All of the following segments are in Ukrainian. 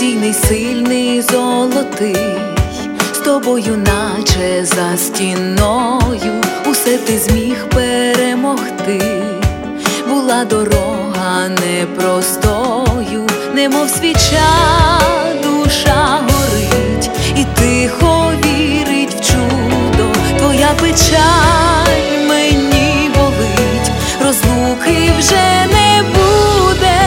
надійний, сильний, золотий, з тобою наче за стіною, усе ти зміг перемогти. Була дорога непростою, немов свіча душа горить, і тихо вірить в чудо. Твоя печаль мені болить, розлуки вже не буде.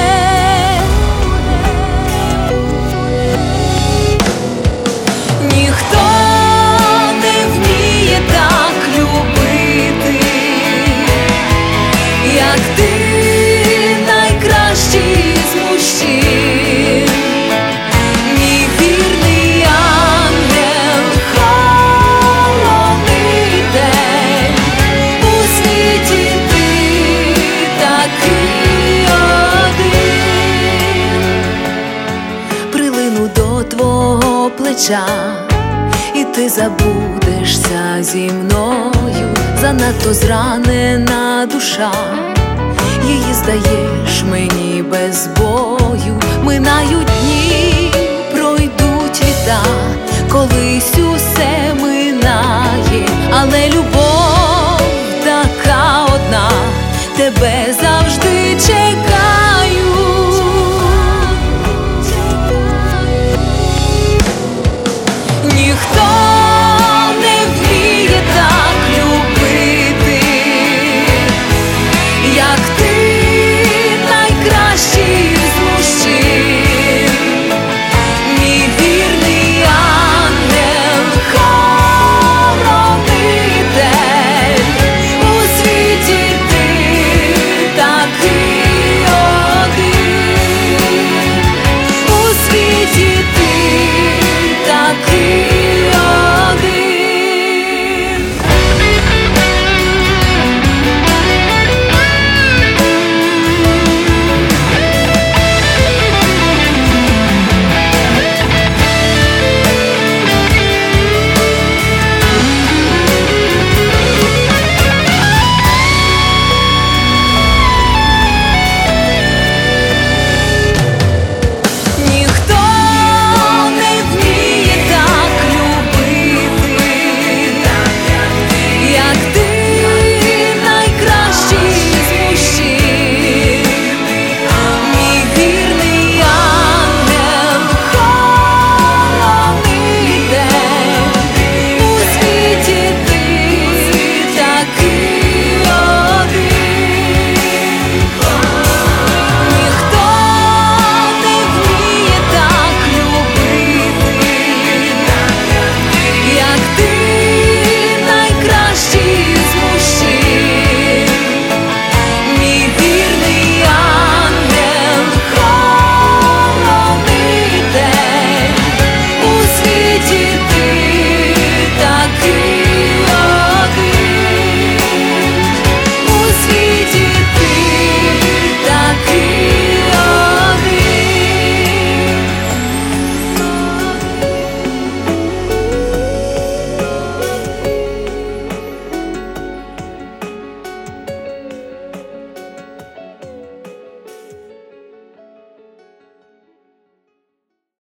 Ніхто не вміє так любити, як ти, найкращий з мужчин. Мій вірний ангел-хоронитель, у світі ти такий один. Прилину до твого плеча, і ти забудешся зі мною. Занадто зранена душа, її здаєш мені без болю.